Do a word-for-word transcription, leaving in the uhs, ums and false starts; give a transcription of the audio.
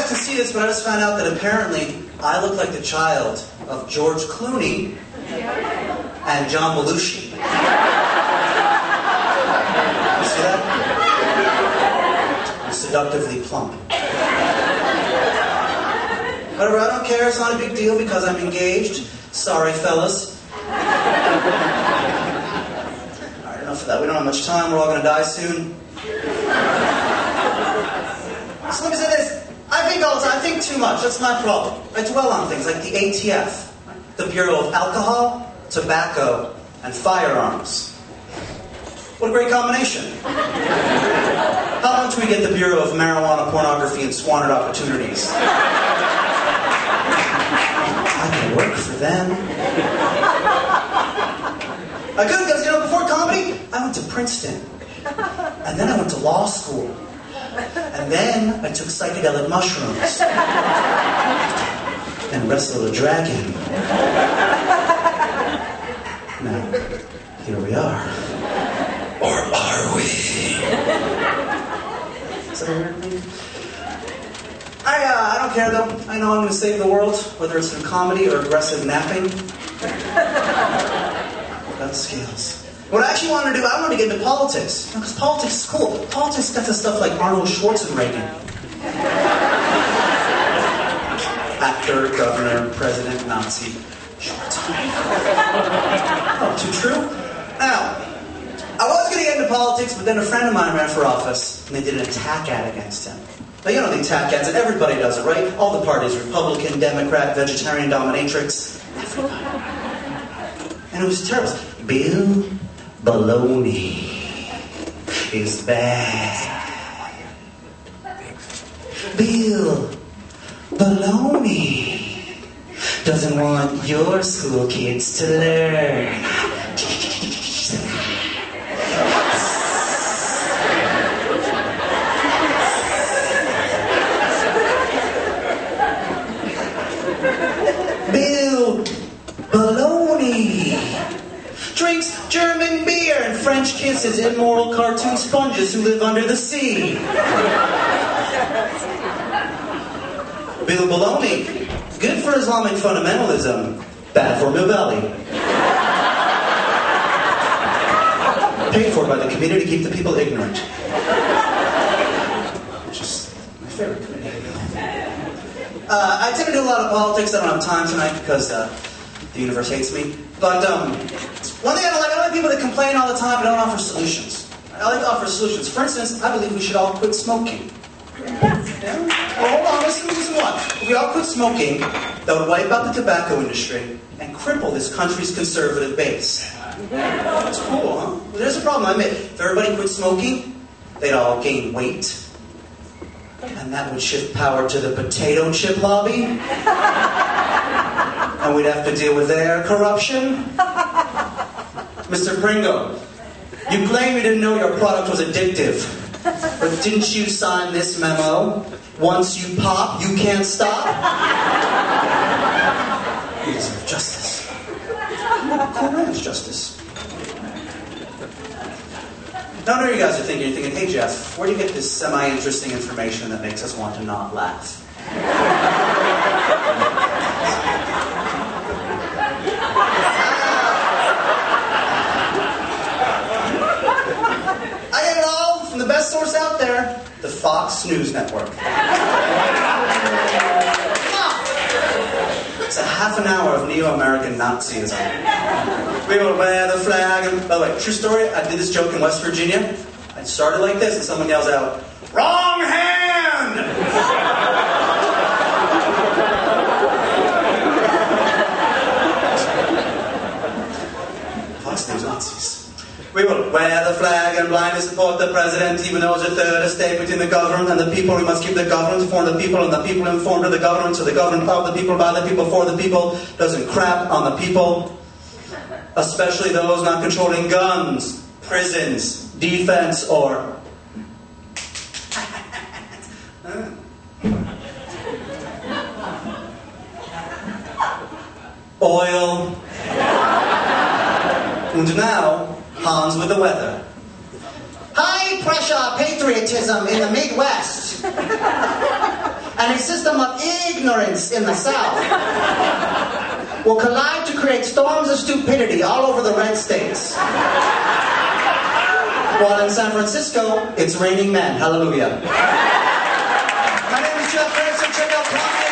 guys can see this, but I just found out that apparently I look like the child of George Clooney and John Belushi. You see that? I'm seductively plump. Whatever, I don't care. It's not a big deal because I'm engaged. Sorry, fellas. Alright, enough of that. We don't have much time. We're all going to die soon. So let me say this. I think also, I think too much. That's my problem. I dwell on things like the A T F, the Bureau of Alcohol, Tobacco, and Firearms. What a great combination. How long till we get the Bureau of Marijuana, Pornography, and Squandered Opportunities? I can work for them. I could, because, you know, before comedy, I went to Princeton. And then I went to law school. And then I took psychedelic mushrooms. And wrestled a dragon. Now, here we are. Or are we? Is that a weird thing? I, uh, I don't care, though. I know I'm going to save the world, whether it's through comedy or aggressive napping. That scales. What I actually wanted to do, I wanted to get into politics. Because you know, politics is cool. Politics got to stuff like Arnold Schwarzenegger. Actor, governor, president, Nazi. Schwarzenegger. Oh, too true? Now, I was going to get into politics, but then a friend of mine ran for office, and they did an attack ad against him. Now, you know the attack ads, and everybody does it, right? All the parties, Republican, Democrat, Vegetarian, Dominatrix. Everybody. And it was terrible. Bill Baloney is bad. Bill Baloney doesn't want your school kids to learn. Bill Baloney drinks German beer and French kisses immoral cartoon sponges who live under the sea. Bill Baloney, good for Islamic fundamentalism, bad for Mill Valley. Paid for by the community to keep the people ignorant. Which is my favorite community. Uh, I tend to do a lot of politics. I don't have time tonight because uh, the universe hates me. But um, one thing I don't like, I don't like people that complain all the time but don't offer solutions. I like to offer solutions. For instance, I believe we should all quit smoking. Yeah? Well, hold on, listen, listen what? If we all quit smoking, that would wipe out the tobacco industry and cripple this country's conservative base. That's cool, huh? Well, there's a problem, I admit. If everybody quit smoking, they'd all gain weight. And that would shift power to the potato chip lobby. And we'd have to deal with their corruption. Mister Pringle, you claim you didn't know your product was addictive. But didn't you sign this memo? Once you pop, you can't stop? You deserve justice. Cool ranch justice. Now, I know you guys are thinking, you're thinking, hey Jeff, where do you get this semi-interesting information that makes us want to not laugh? I get it all from the best source out there, the Fox News Network. It's a half an hour of neo-American Nazism. We will wear the flag. And, by the way, true story, I did this joke in West Virginia. I started like this, and someone yells out, "Wrong hand!" Fox News Nazis. We will wear the flag and blindly support the president, even though it's a third estate between the government and the people. We must keep the government informed of the people, and the people informed of the government, so the government of the people, by the people, for the people, doesn't crap on the people. Especially those not controlling guns, prisons, defense, or... oil. And now, Hans with the weather. High pressure patriotism in the Midwest. and a system of ignorance in the South will collide to create storms of stupidity all over the red states. While in San Francisco, it's raining men. Hallelujah. My name is Jeff Grayson. Check out Comedy